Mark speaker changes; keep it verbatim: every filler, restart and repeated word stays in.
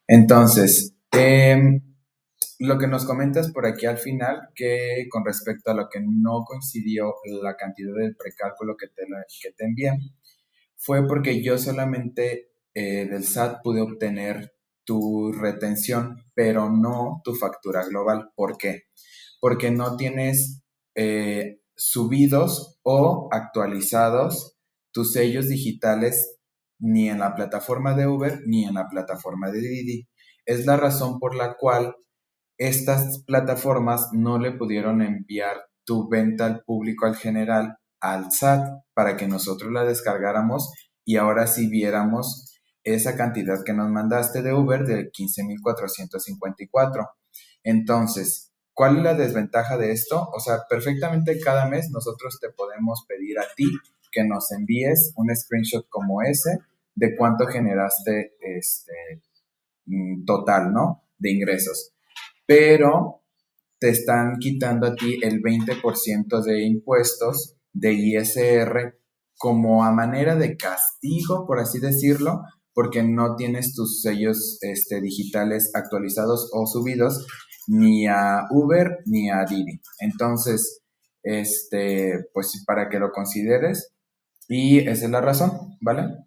Speaker 1: Entonces, em, lo que nos comentas por aquí al final, que con respecto a lo que no coincidió la cantidad del precálculo que te, la- que te envié, fue porque yo solamente eh, del S A T pude obtener tu retención, pero no tu factura global. ¿Por qué? Porque no tienes eh, subidos o actualizados tus sellos digitales ni en la plataforma de Uber ni en la plataforma de Didi. Es la razón por la cual estas plataformas no le pudieron enviar tu venta al público al general al S A T para que nosotros la descargáramos y ahora sí viéramos esa cantidad que nos mandaste de Uber de quince mil cuatrocientos cincuenta y cuatro. Entonces, ¿cuál es la desventaja de esto? O sea, perfectamente cada mes nosotros te podemos pedir a ti que nos envíes un screenshot como ese de cuánto generaste este, mm, total, ¿no? De ingresos, pero te están quitando a ti el veinte por ciento de impuestos de I S R como a manera de castigo, por así decirlo, porque no tienes tus sellos este, digitales actualizados o subidos ni a Uber ni a Didi. Entonces, este, pues para que lo consideres y esa es la razón, ¿vale?